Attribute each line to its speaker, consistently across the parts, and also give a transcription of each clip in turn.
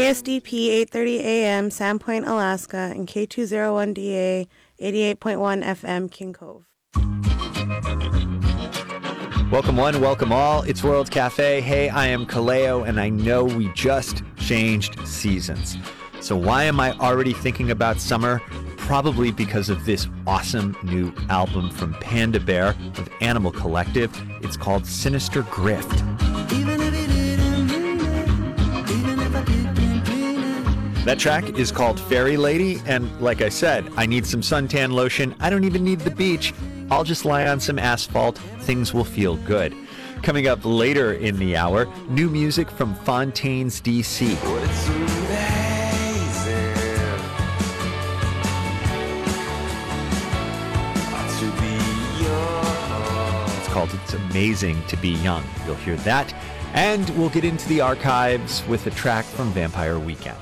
Speaker 1: KSDP 830 AM, Sandpoint, Alaska, and K201DA 88.1 FM, King Cove.
Speaker 2: Welcome one, welcome all. It's World Cafe. Hey, I am Kaleo, and I know we just changed seasons. So why am I already thinking about summer? Probably because of this awesome new album from Panda Bear of Animal Collective. It's called Sinister Grift. That track is called Fairy Lady, and like I said, I need some suntan lotion. I don't even need the beach. I'll just lie on some asphalt. Things will feel good. Coming up later in the hour, new music from Fontaines DC. It's called It's Amazing to Be Young. You'll hear that. And we'll get into the archives with a track from Vampire Weekend.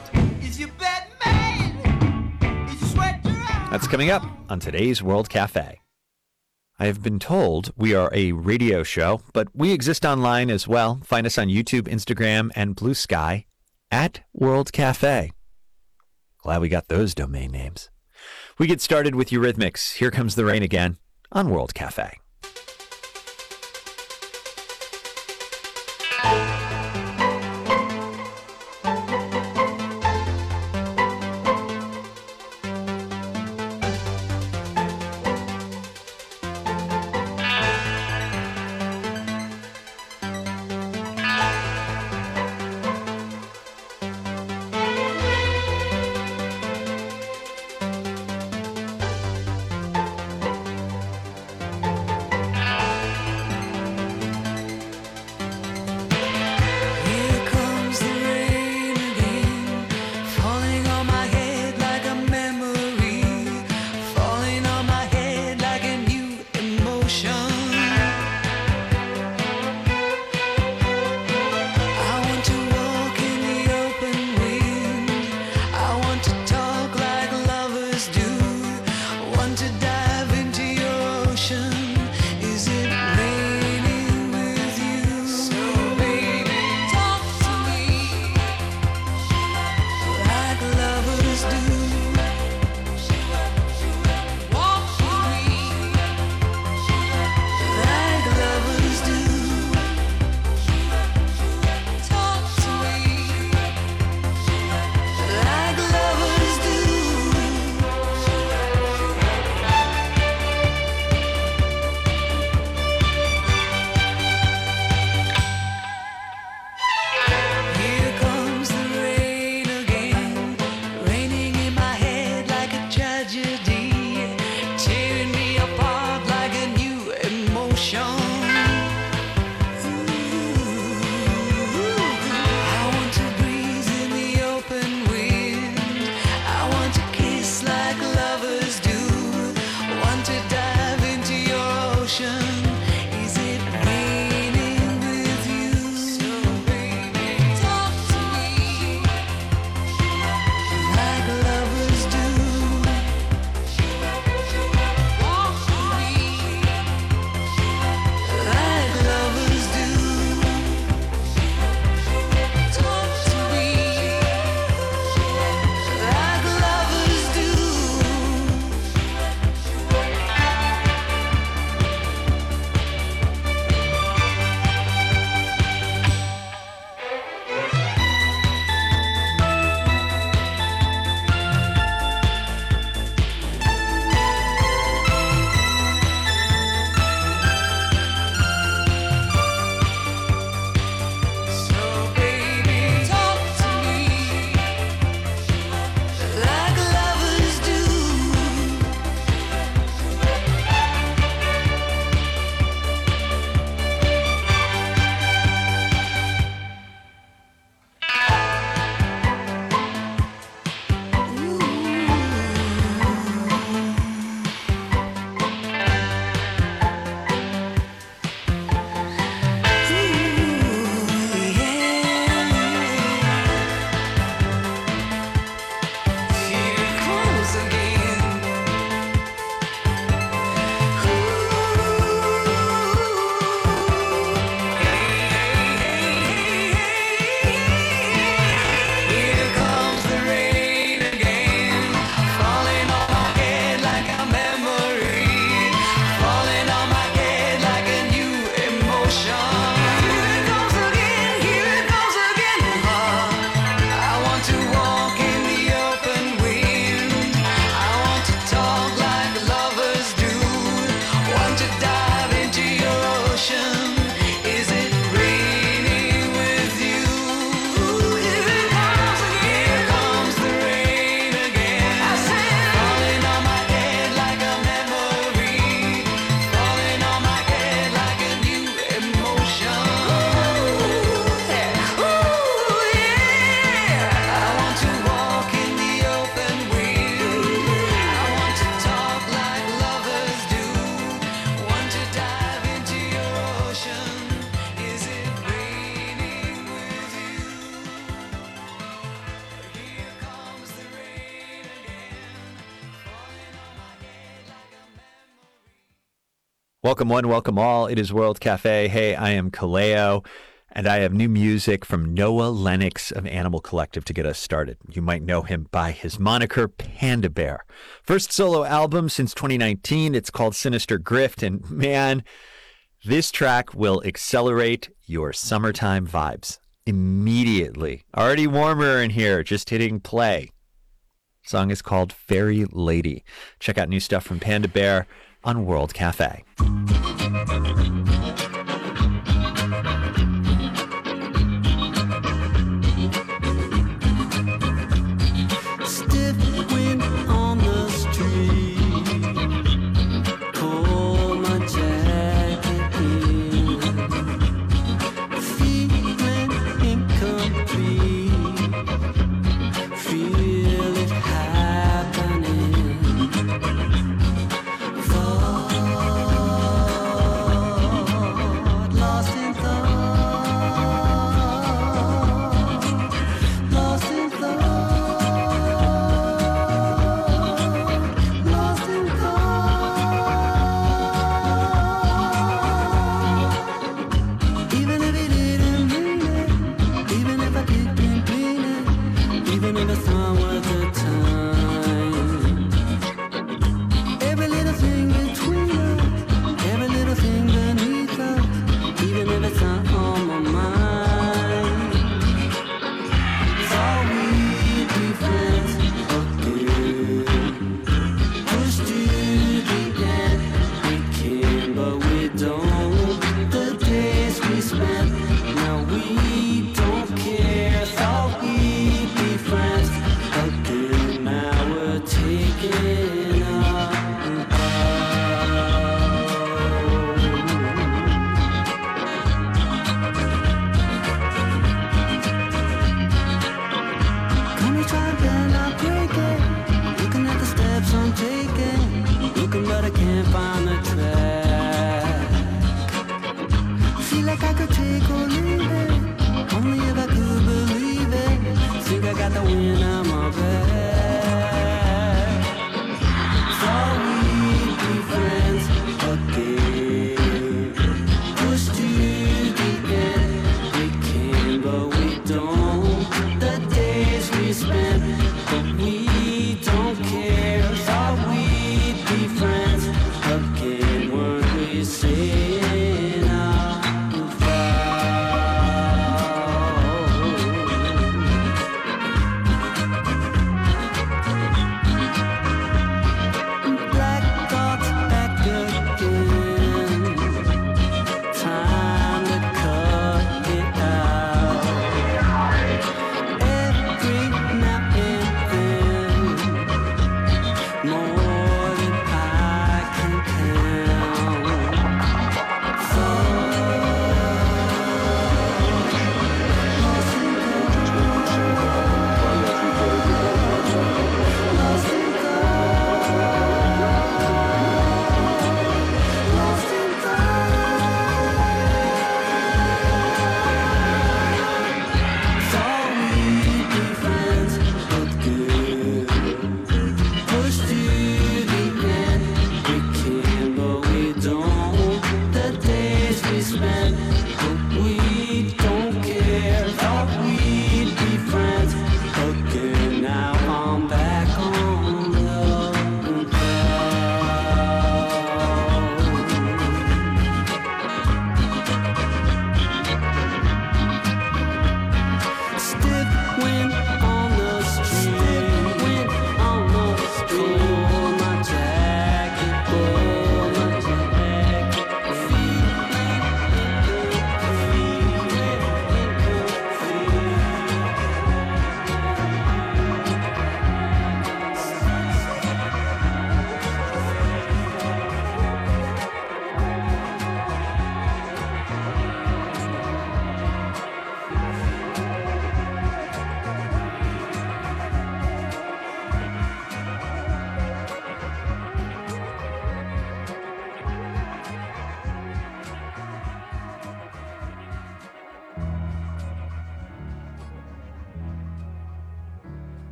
Speaker 2: That's coming up on today's World Cafe. I have been told we are a radio show, but we exist online as well. Find us on YouTube, Instagram, and Blue Sky at World Cafe. Glad we got those domain names. We get started with Eurythmics. Here Comes the Rain Again on World Cafe. Welcome one, welcome all. It is World Cafe. Hey, I am Kaleo, and I have new music from Noah Lennox of Animal Collective to get us started. You might know him by his moniker Panda Bear. First solo album since 2019. It's called Sinister Grift, and man, this track will accelerate your summertime vibes immediately. Already warmer in here, just hitting play. Song is called Fairy Lady. Check out new stuff from Panda Bear on World Cafe.
Speaker 3: Stiff wind on the street, pull my jacket in, feeling incomplete, feel it happening, fall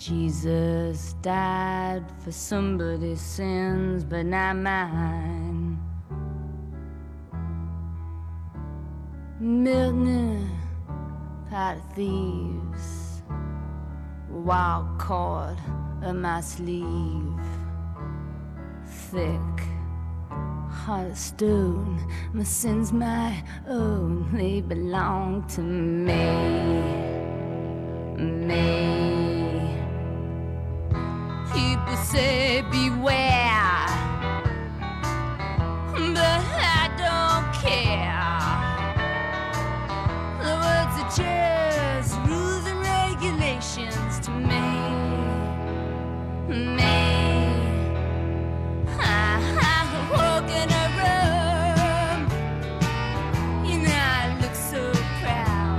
Speaker 4: Jesus died for somebody's sins, but not mine. Milton, pot of thieves, wild cord of my sleeve, thick heart of stone. My sins my own, they belong to me. People say beware, but I don't care. The words are just rules and regulations to me. I walk in a room, you know I look so proud.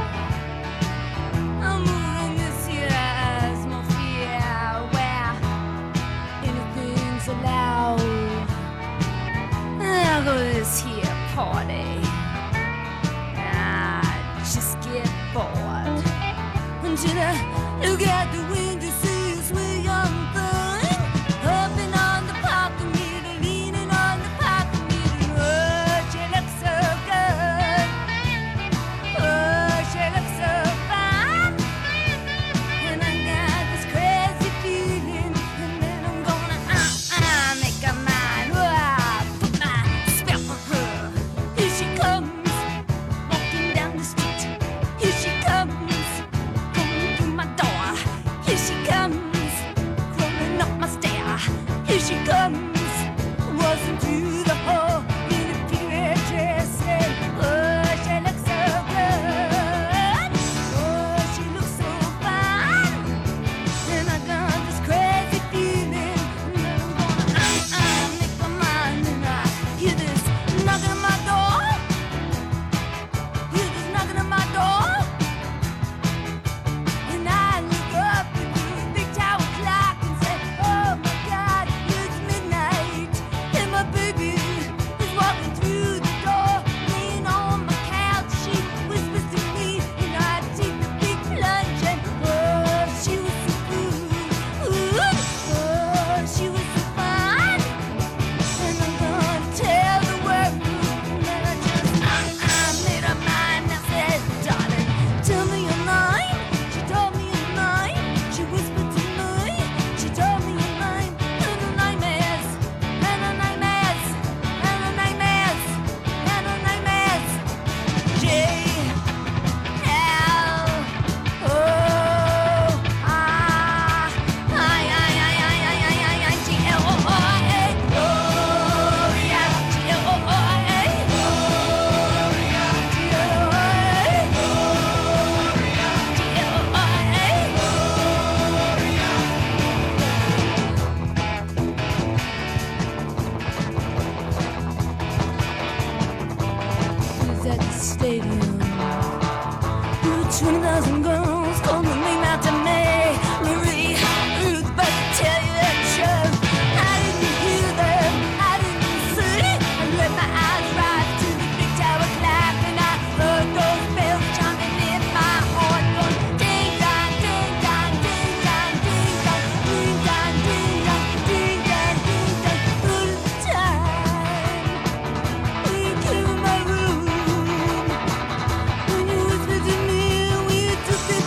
Speaker 4: I'm moving this year's mafia where anything's allowed. I'll go to this here party. I just get bored until I look out the window, see a sweet young thing hopping on the parking meter, leaning on the parking meter. Oh, she looks so good. Oh, she looks so fine. And I got this crazy feeling, and then I'm gonna make her mine. Oh, put my spell on her. Here she comes, walking down the street. Here she comes, coming through my door. Here she comes, crawling up my stair. Here she comes, waltzing through the hall in a period dress. And oh, she looks so good. Oh, she looks so fine. And I got this crazy feeling, and then I'm gonna make my mind. And I hear this knocking on my door. Hear this knocking on my door. And I look up into the big tower clock and say, oh my God, it's midnight. And my baby is walking through the door, laying on my couch. She whispers to me, and I take the big plunge. And oh, she was so good. Ooh, oh, she was so fine. And I'm gonna tell the world that I just made up mind. I said, darling, tell me your name. She told me your name. She whispered to me. She told me your name. And her name is, and her name is, and her name is, and her name is J L O I G L O I A. Gloria, G L O I A. Gloria, G L O I A. Gloria, G L O I A. She's at the stadium. 20,000 girls call her name out to me. Marie, Ruth, but I tell you that show. I didn't hear them, I didn't see. I let my eyes rise to the big tower clock, and I heard those bells chiming in my heart, going ding dong, ding dong, ding dong, ding dong, ding dong, ding dong, ding dong, ding dong. All the time we came in my room. When you whispered to me, we took the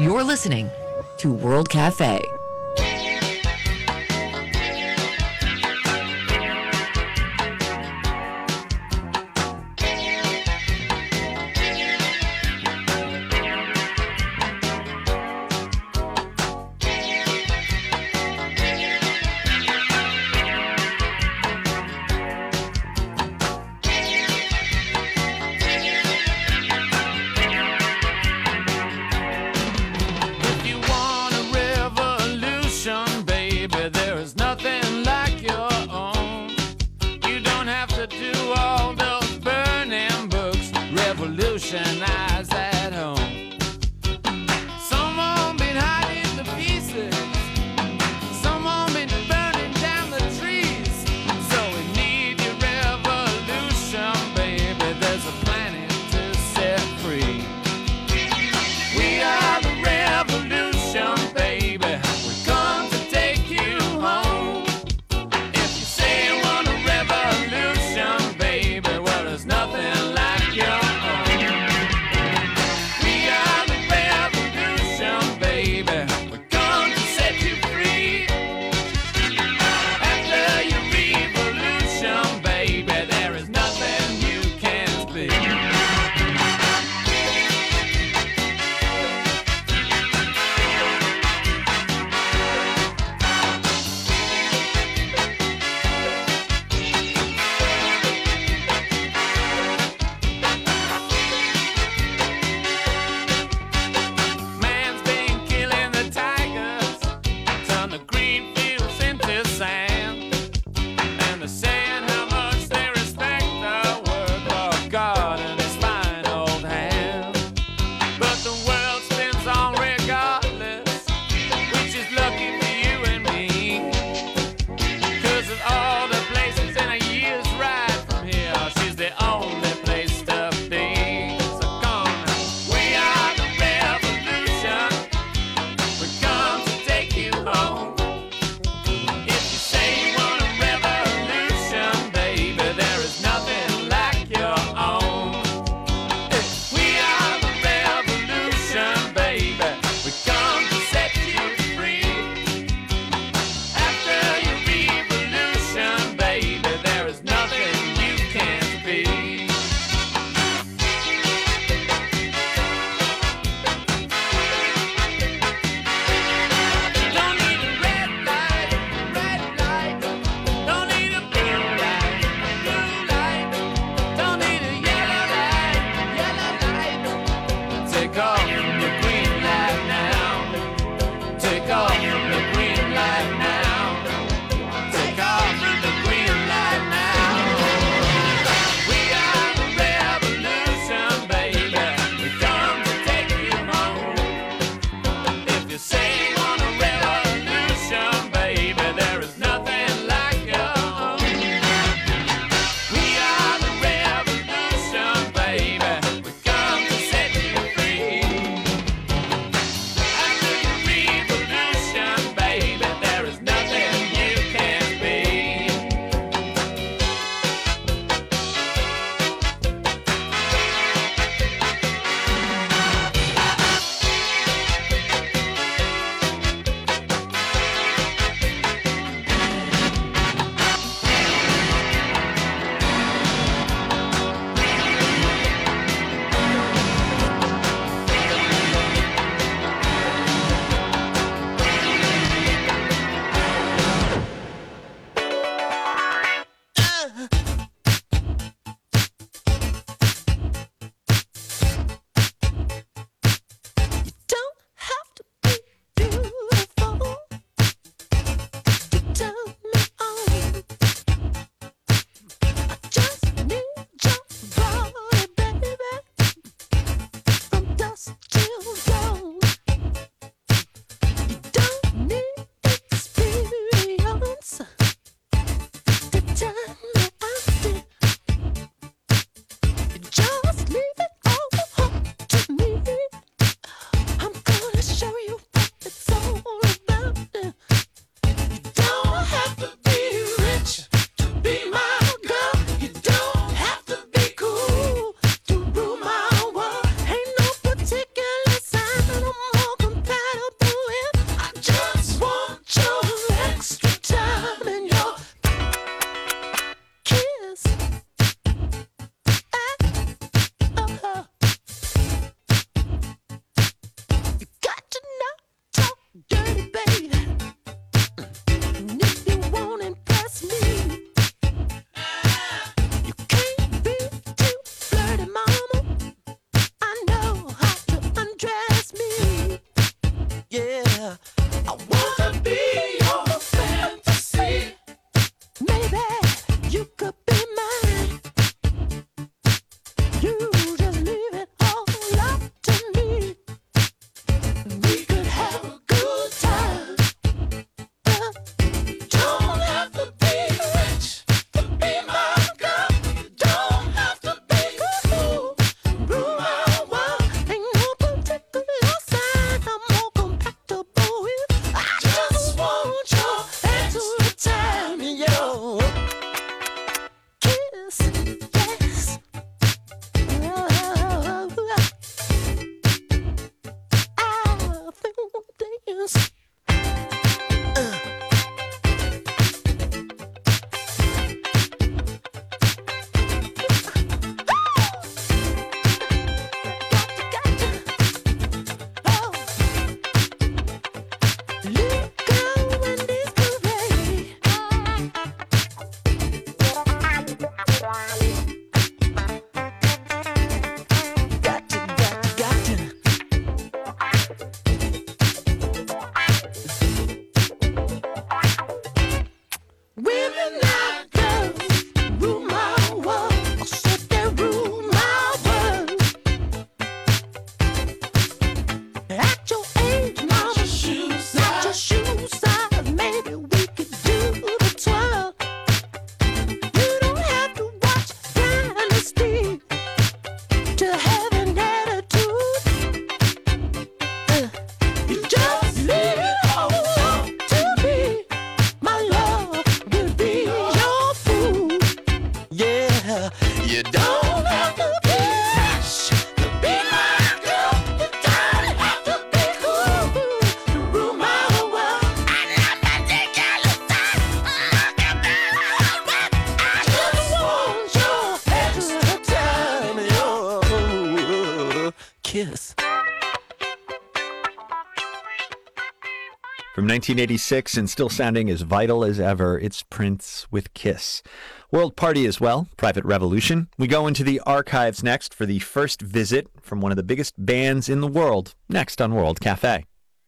Speaker 5: You're listening to World Cafe.
Speaker 6: If you want a revolution,
Speaker 2: 1986 and still sounding as vital as ever, it's Prince with Kiss. World Party as well, Private Revolution. We go into the archives next for the first visit from one of the biggest bands in the world, next on World Cafe.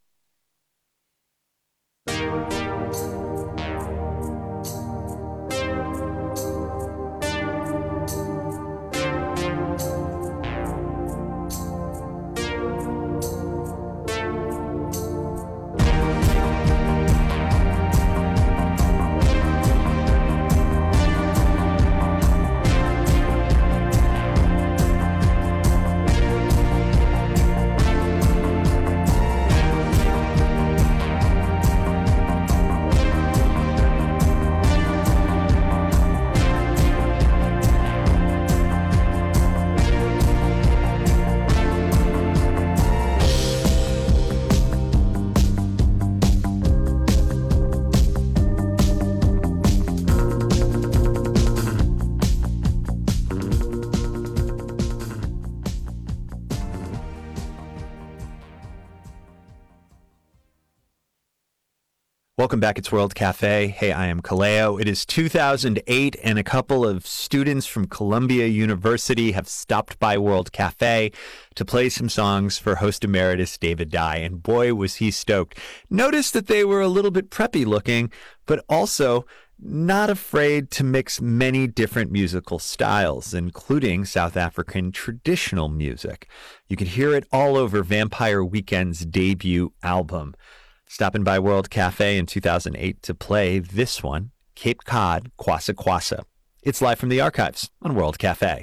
Speaker 2: Welcome back. It's World Cafe. Hey, I am Kaleo. It is 2008, and a couple of students from Columbia University have stopped by World Cafe to play some songs for host emeritus David Dye, and boy, was he stoked. Notice that they were a little bit preppy looking, but also not afraid to mix many different musical styles, including South African traditional music. You can hear it all over Vampire Weekend's debut album. Stopping by World Cafe in 2008 to play this one, Cape Cod Kwassa Kwassa. It's live from the archives on World Cafe.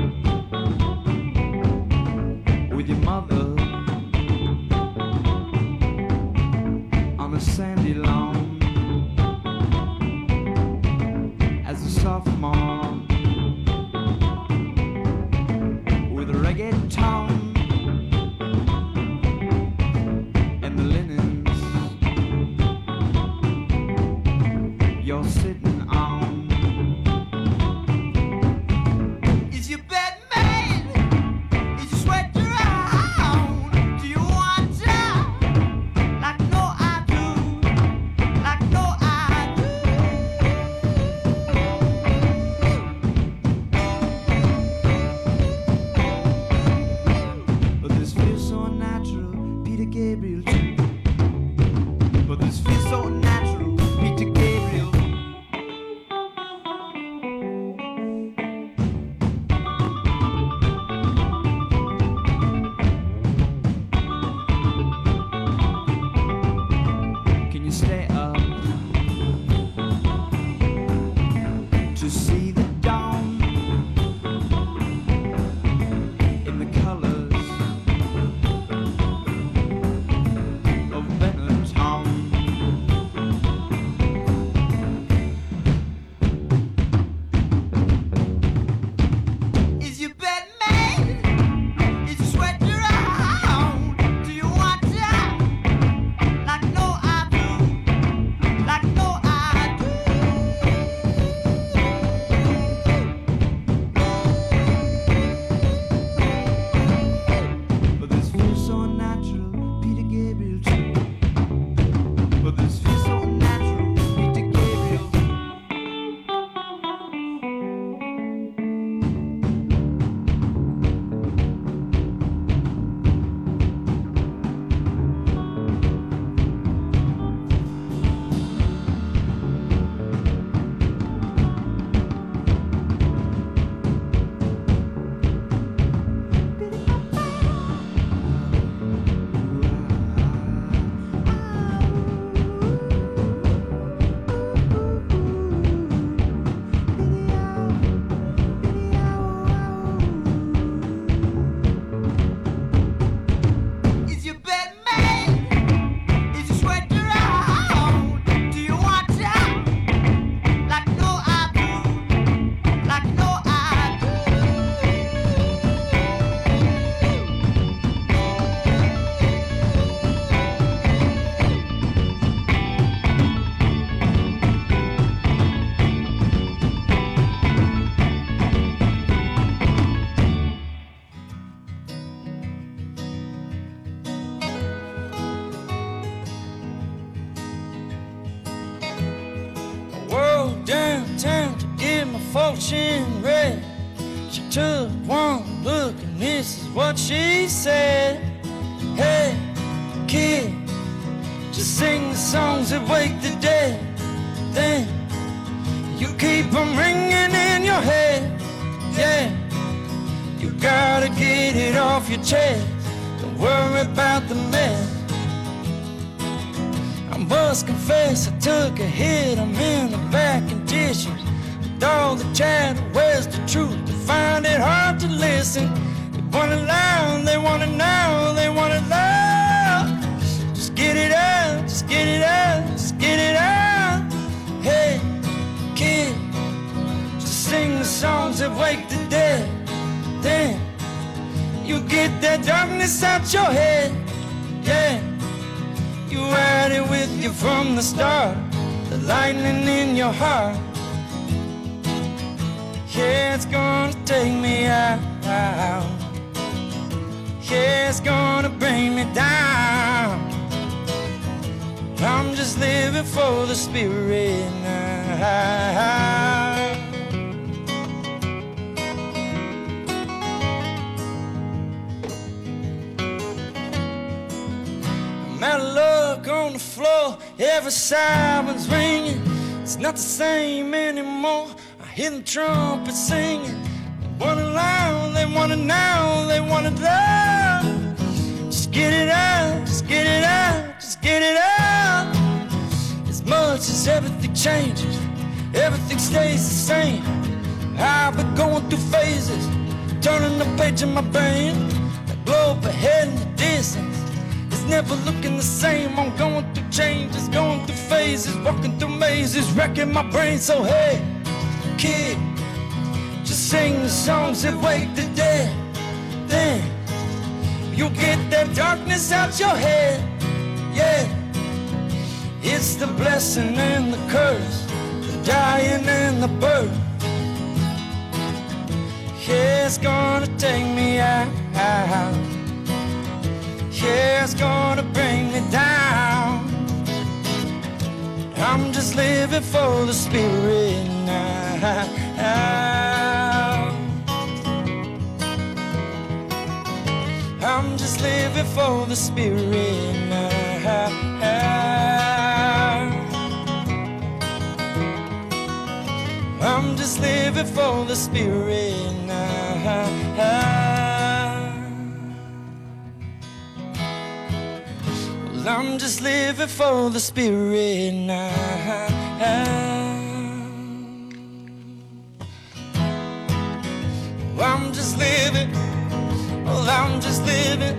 Speaker 3: With your mother
Speaker 6: fortune read. She took one look and this is what she said. Hey, kid, just sing the songs that wake the dead. Then you keep them ringing in your head. Yeah, you gotta get it off your chest. Don't worry about the mess. I must confess I took a hit. I'm in the back and dishes. With all the chatter, where's the truth? I find it hard to listen. They wanna lie, they wanna know, they wanna love. Just get it out, just get it out, just get it out. Hey, kid, just sing the songs that wake the dead. Then you get that darkness out your head. Yeah, you had it with you from the start. The lightning in your heart. Yeah, it's gonna take me out. Yeah, it's gonna bring me down. I'm just living for the spirit now. I'm out of luck on the floor. Every siren's ringing. It's not the same anymore. I hear the trumpet singing. They wanna lie, they wanna know, they wanna love. Just get it out, just get it out, just get it out. As much as everything changes, everything stays the same. I've been going through phases, turning the page in my brain. The globe ahead in the distance, it's never looking the same. I'm going through changes, going through phases, walking through mazes, wrecking my brain. So hey, kid, just sing the songs that wake the dead. Then you'll get that darkness out your head. Yeah, it's the blessing and the curse, the dying and the birth. Yeah, it's gonna take me out. Yeah, it's gonna bring me down. I'm just living for the spirit now. I'm just living for the spirit now. I'm just living for the spirit now. Well, I'm just living for the spirit now. I'm just living. Well, I'm just living.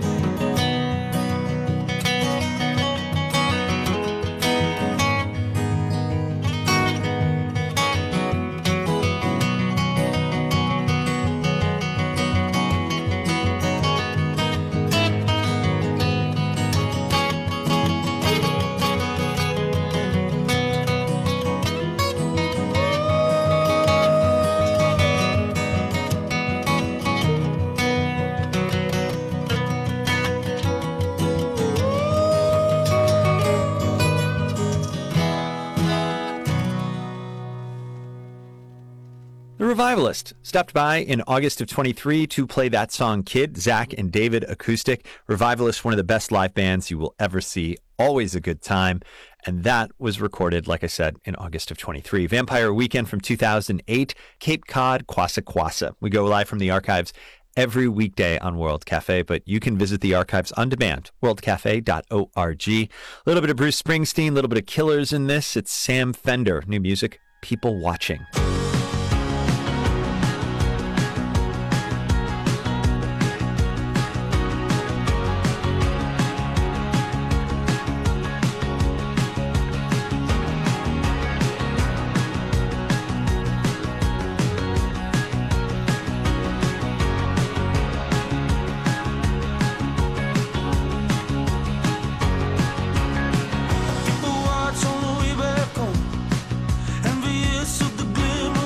Speaker 2: The Revivalist stopped by in August of 23 to play that song Kid, Zach and David acoustic. Revivalist, one of the best live bands you will ever see. Always a good time. And that was recorded, like I said, in August of 23. Vampire Weekend from 2008, Cape Cod, Kwassa Kwassa. We go live from the archives every weekday on World Cafe, but you can visit the archives on demand, worldcafe.org. A little bit of Bruce Springsteen, a little bit of Killers in this. It's Sam Fender, new music, People Watching.
Speaker 6: People watch on the way back home, envious of the glimmer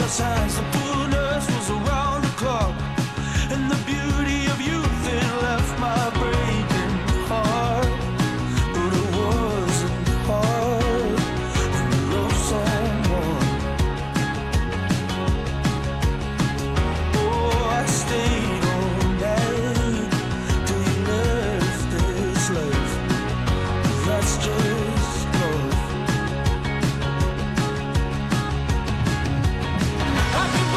Speaker 7: the signs, the fullness was around the clock, and the beauty of youth, it left my breaking heart. But it wasn't hard when you love someone. Oh, I stayed all night till you left this life. That's just love. I've been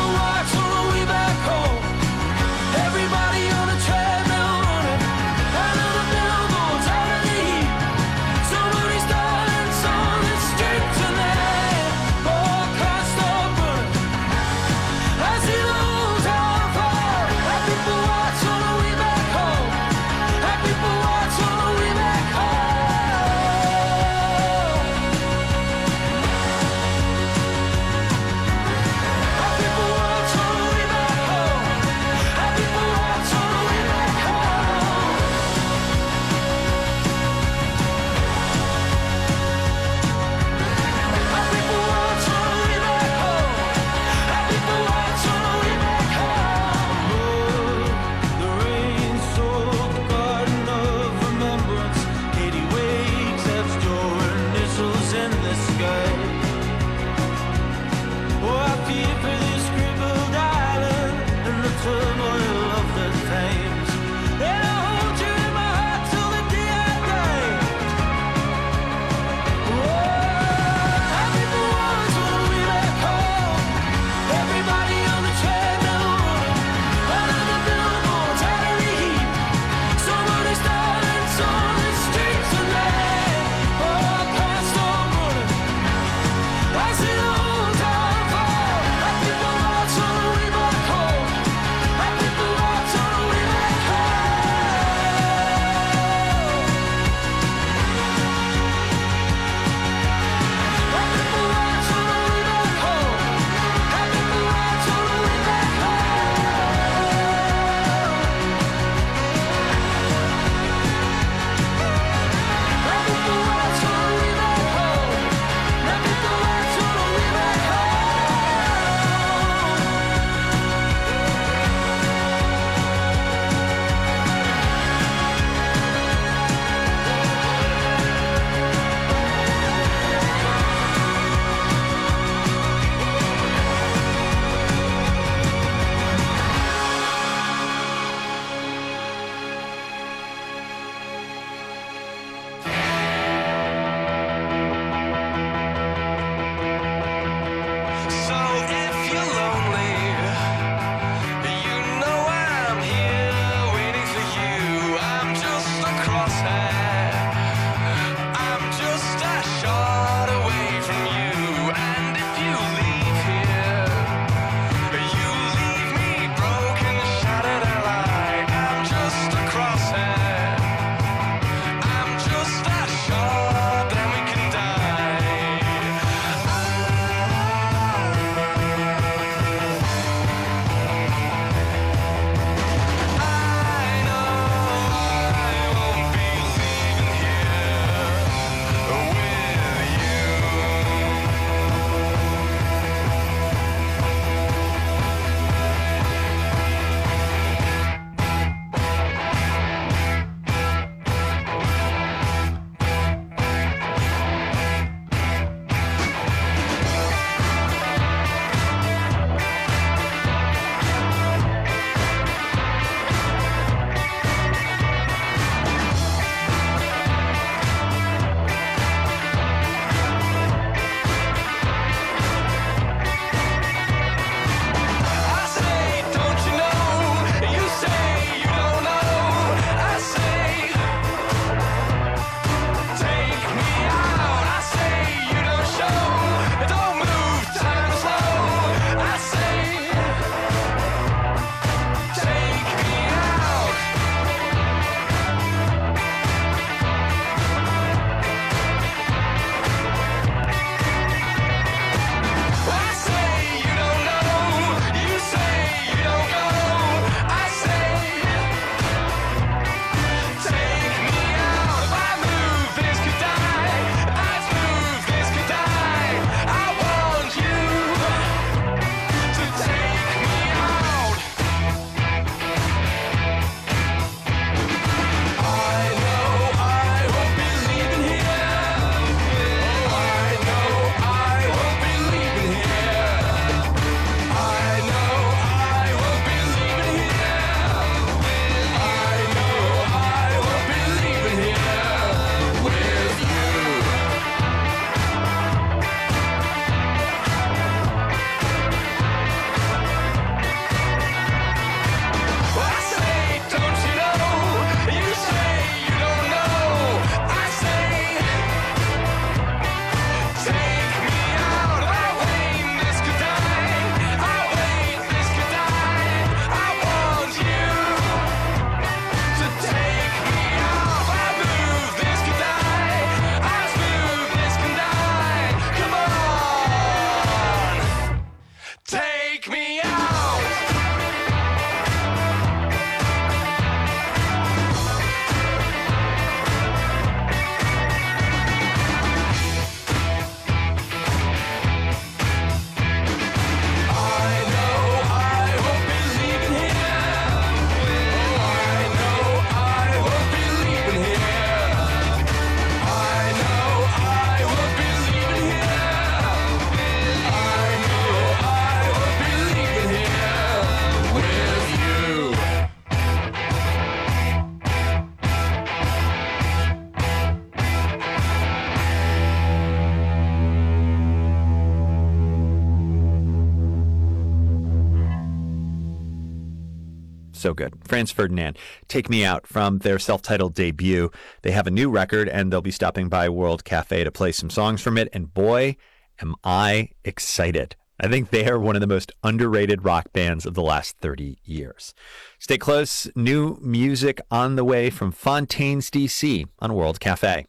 Speaker 2: So good. Franz Ferdinand, Take Me Out from their self-titled debut. They have a new record, and they'll be stopping by World Cafe to play some songs from it. And boy, am I excited. I think they are one of the most underrated rock bands of the last 30 years. Stay close. New music on the way from Fontaines, D.C. on World Cafe.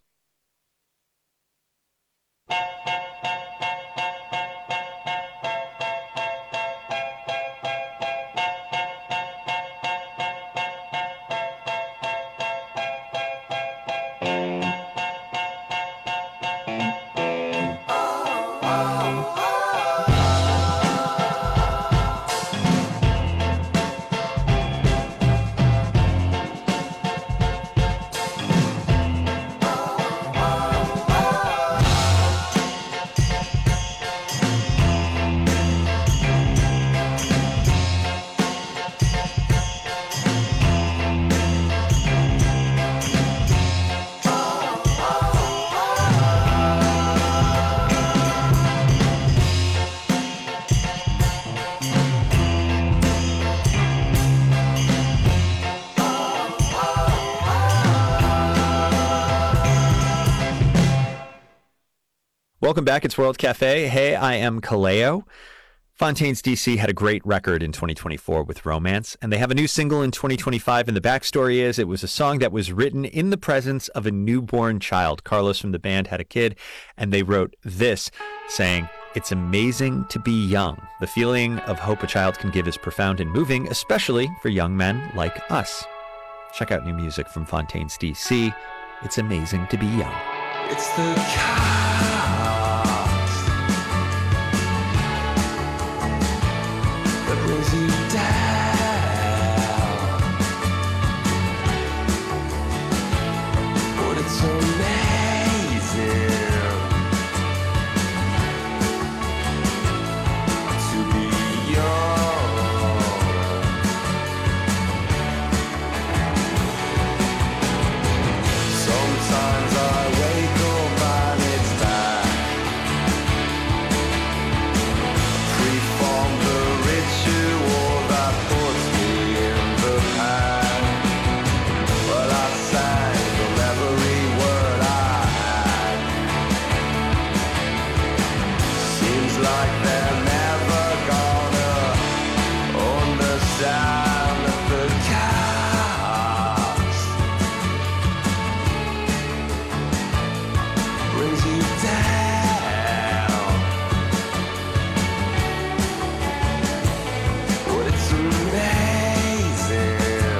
Speaker 2: Welcome back. It's World Cafe. Hey, I am Kaleo. Fontaines DC had a great record in 2024 with Romance, and they have a new single in 2025. And the backstory is it was a song that was written in the presence of a newborn child. Carlos from the band had a kid, and they wrote this saying, "It's amazing to be young. The feeling of hope a child can give is profound and moving, especially for young men like us." Check out new music from Fontaines DC. It's amazing to be young.
Speaker 7: It's the chaos that brings you down, but it's amazing to be young. Sometimes I wake up and it's back. Pre-formed the ritual that puts me in the pack. Well, I sang from every word I had. Seems like they're never gonna understand the chaos brings you down, but it's amazing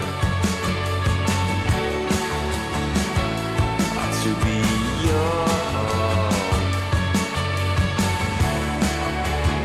Speaker 7: to be young.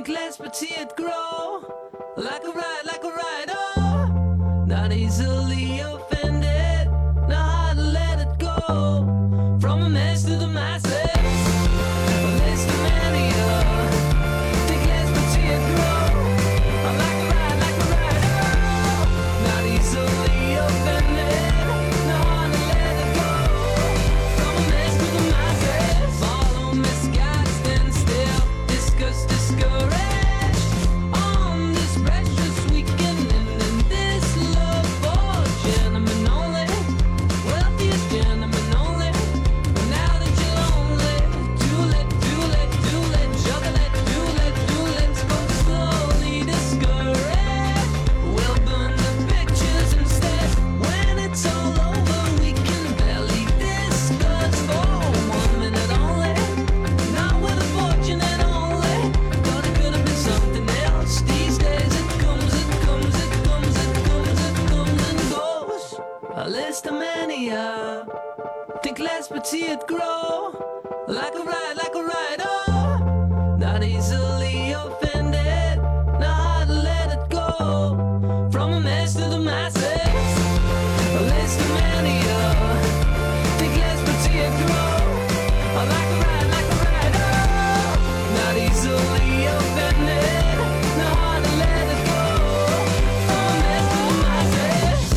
Speaker 3: think less, but see it grow. Like a ride, oh. Not easily offended, not hard to let it go. From a mess to the masses, less than many, think less, but see it grow. Like a ride, oh. Not easily offended, not hard to let it go. From a mess to the masses, follow misguided, stand still, discuss, discouraged. On this precious weekend and in this love for gentlemen only, wealthiest gentlemen only. But now that you're lonely, too late, juggle it, do let's go slowly discouraged. We'll burn the pictures instead. When it's all over, we can barely discuss for 1 minute only. Not with a fortune and only. Thought it could have been something else. These days it comes and goes. A list of mania. Think less but see it grow. Like a ride, oh. Not easily offended, not hard to let it go. From a mess to the masses, a list of mania. Think less but see it grow. Like a ride, oh. Not easily offended, not hard to let it go. From a mess to the masses.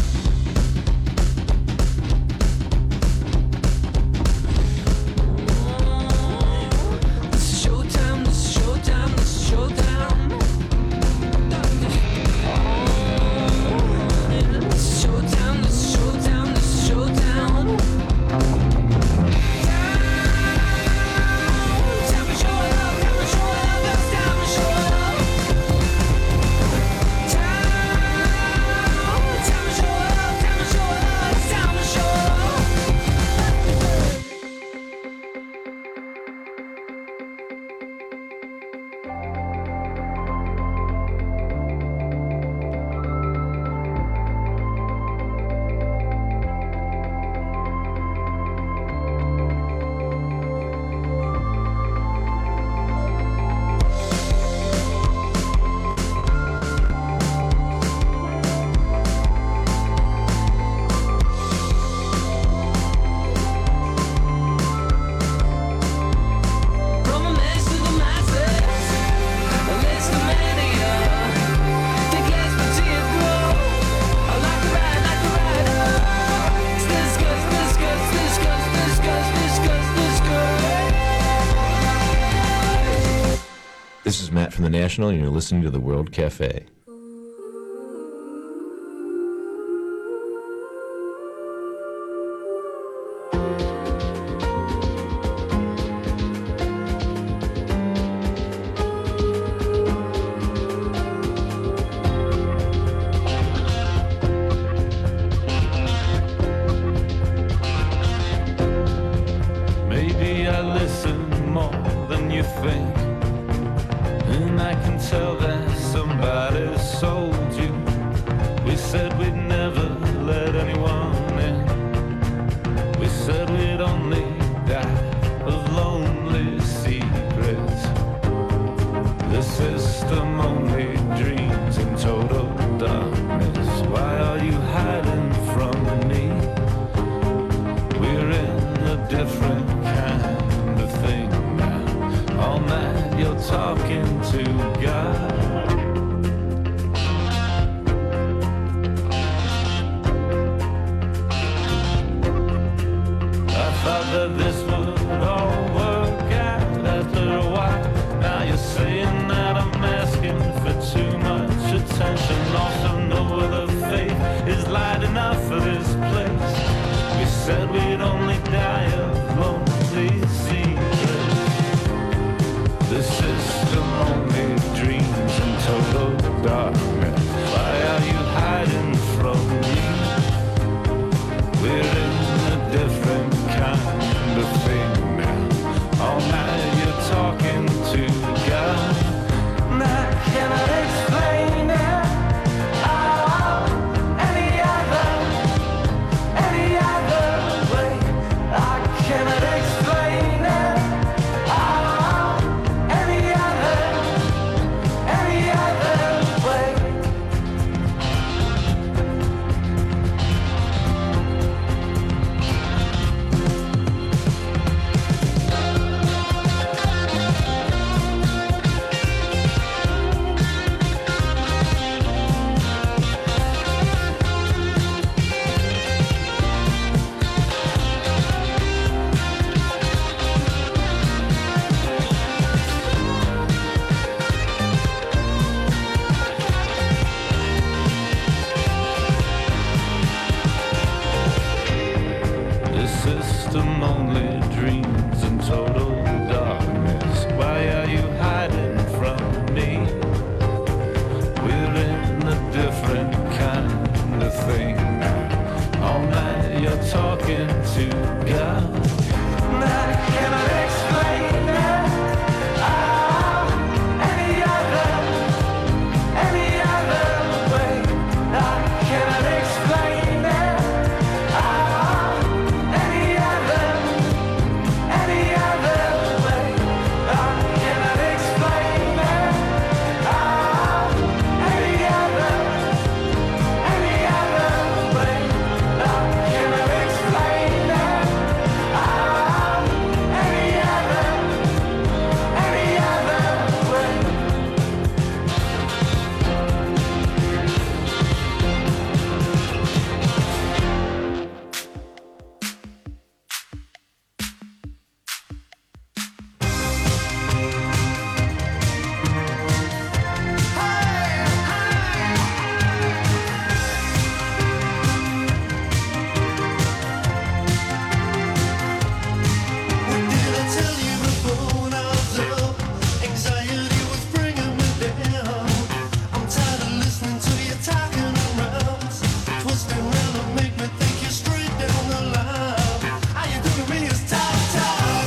Speaker 3: This is showtime, this is showtime, this is showtime. This is showtime, this is showtime, this is showtime. Time to show it up, it's time to show it up. Time to show it up, it's time to show it up. From a mess to the masses, a list of mania. Think less but see it grow. Like a ride, oh. Discuss.
Speaker 8: This is Matt from The National, and you're listening to The World Cafe.
Speaker 7: Maybe I listen more than you think, and I can tell that somebody sold you. We said we'd never let anyone in. We said we'd only die of lonely secrets. The system only dreams in total darkness. Why are you hiding from me? We're in a different kind of thing now. All night you're talking to God. I thought that this would all work out after a while. Now you're saying that I'm asking for too much attention. Also no other faith is light enough for this place. We said we'd only die of lonely secrets. The system only dreams in total darkness. Why are you hiding from me? We're in a different kind of thing now. All night you're talking to God. And I cannot explain it. Any other way. I cannot explain system only dreams in total darkness. Why are you hiding from me? We're in a different kind of thing. All night you're talking to God. And I cannot explain that. Any other way. I cannot explain that. Any other way. I cannot explain that. Any other way. I cannot explain that. Any other way. What did I tell you before when I was up? Anxiety was bringing me down. I'm tired of listening to you talking around, twisting around to make me think you're straight down the line. How you doing to me is talk, talk.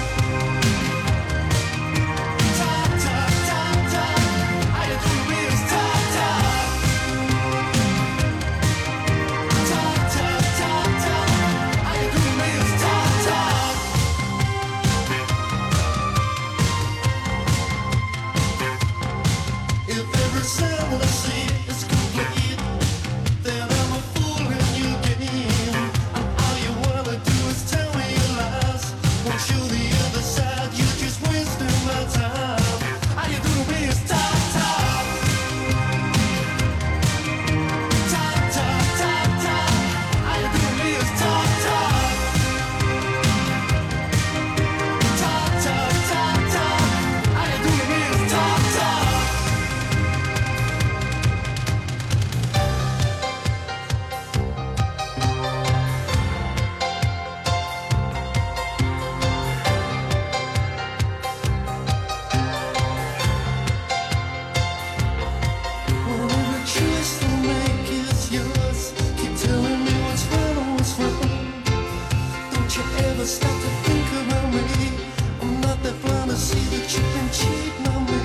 Speaker 7: Talk, talk, talk, talk. How you doing to me is talk, talk. Talk, talk, talk, talk. How you doing to me is talk, talk. If every sound that I see is complete, then I'm a fool in your game. And all you wanna do is tell me your lies. Won't show the other side, you're just wasting my time. All you do to me is talk, talk. Talk, talk, talk, talk. All you do to me is talk, talk. Talk, talk, talk, talk. All you do to me is talk, talk. Whatever choice you make is yours. Keep telling me what's right and what's wrong. Don't you ever stop to think about me. I'm not that blind to see that you've been cheating on me.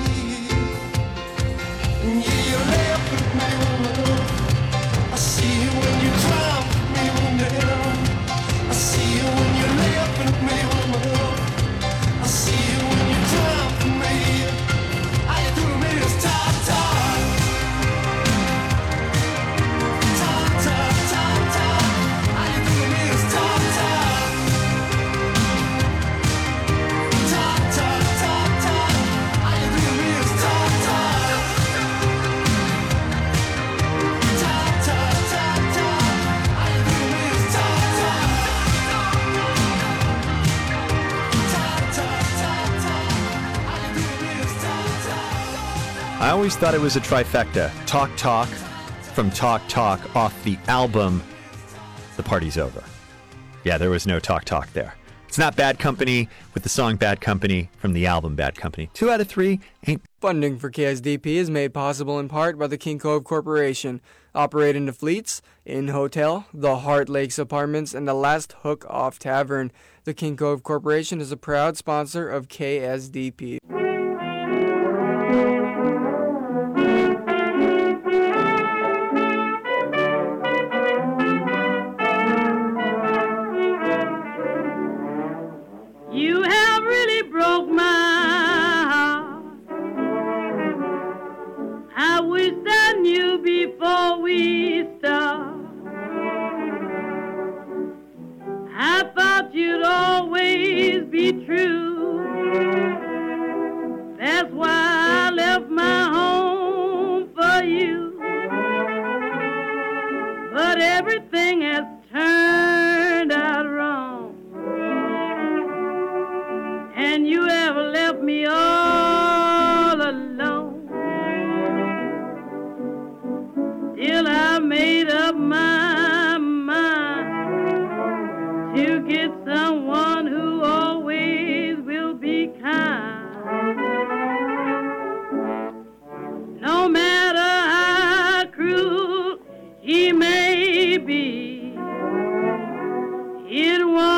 Speaker 7: And yeah, you laugh at me, love. I see you when you drop me down. I see you when you laugh at me, love. I see you when you drop me. All you do to me is talk, talk. Talk, talk, talk, talk. All you do to me is talk, talk. Talk, talk, talk, talk. All you do to me is talk, talk. Talk, talk, talk, talk. All you do to me is talk, talk. Talk, talk, talk, talk. All you do to me is talk, talk.
Speaker 2: I always thought it was a trifecta. Talk Talk from Talk Talk off the album The Party's Over. Yeah, there was no Talk Talk there. It's not Bad Company with the song Bad Company from the album Bad Company. 2 out of 3 ain't.
Speaker 9: Funding for KSDP is made possible in part by the King Cove Corporation, operating the Fleets, Inn Hotel, the Heart Lakes Apartments, and the Last Hook Off Tavern. The King Cove Corporation is a proud sponsor of KSDP.
Speaker 3: You have really broke my heart. I wish I knew before we start. I thought you'd always be true. That's why I left my home for you. But everything has turned out wrong. And you have left me all alone. Till I made up my mind
Speaker 10: to get someone who always will be kind. No matter how cruel he may be, it won't